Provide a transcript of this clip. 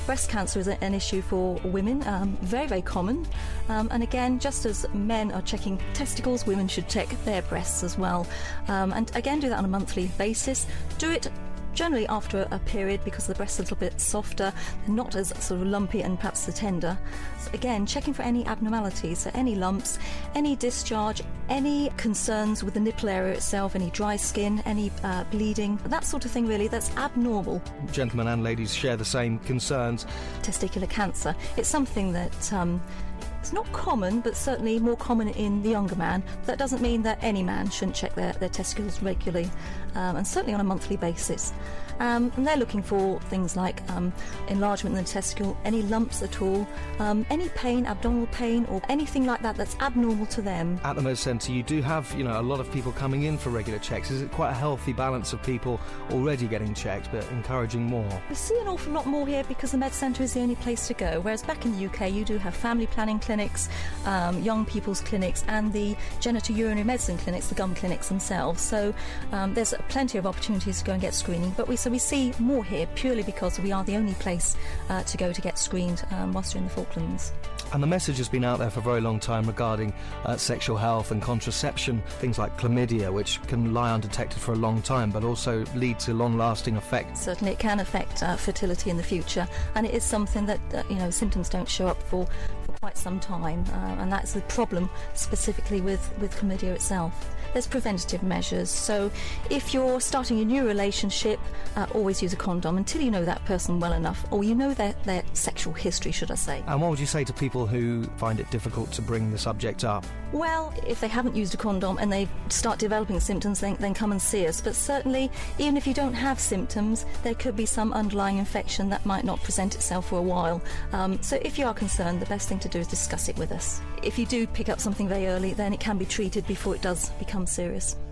Breast cancer is an issue for women, very, very common. And again, just as men are checking testicles, women should check their breasts as well. And again, do that on a monthly basis. Do it generally after a period because the breast's a little bit softer, not as sort of lumpy and perhaps so tender. So again, checking for any abnormalities, so any lumps, any discharge, any concerns with the nipple area itself, any dry skin, any bleeding, that sort of thing really that's abnormal. Gentlemen and ladies share the same concerns. Testicular cancer, it's something that it's not common, but certainly more common in the younger man. That doesn't mean that any man shouldn't check their testicles regularly, and certainly on a monthly basis. And they're looking for things like enlargement in the testicle, any lumps at all, any pain, abdominal pain, or anything like that that's abnormal to them. At the Med Centre, you do have, a lot of people coming in for regular checks. Is it quite a healthy balance of people already getting checked, but encouraging more? We see an awful lot more here because the Med Centre is the only place to go, whereas back in the UK you do have family planning clinics, young people's clinics, and the genitourinary medicine clinics, the gum clinics themselves. So there's plenty of opportunities to go and get screening, but we see more here purely because we are the only place to go to get screened whilst you're in the Falklands. And the message has been out there for a very long time regarding sexual health and contraception, things like chlamydia, which can lie undetected for a long time but also lead to long-lasting effects. Certainly it can affect fertility in the future, and it is something that symptoms don't show up for quite some time, and that's the problem specifically with chlamydia itself. There's preventative measures, so if you're starting a new relationship, always use a condom until you know that person well enough, or you know their sexual history, should I say. And what would you say to people who find it difficult to bring the subject up? Well, if they haven't used a condom and they start developing symptoms, then come and see us. But certainly, even if you don't have symptoms, there could be some underlying infection that might not present itself for a while. So if you are concerned, the best thing to do is discuss it with us. If you do pick up something very early, then it can be treated before it does become serious.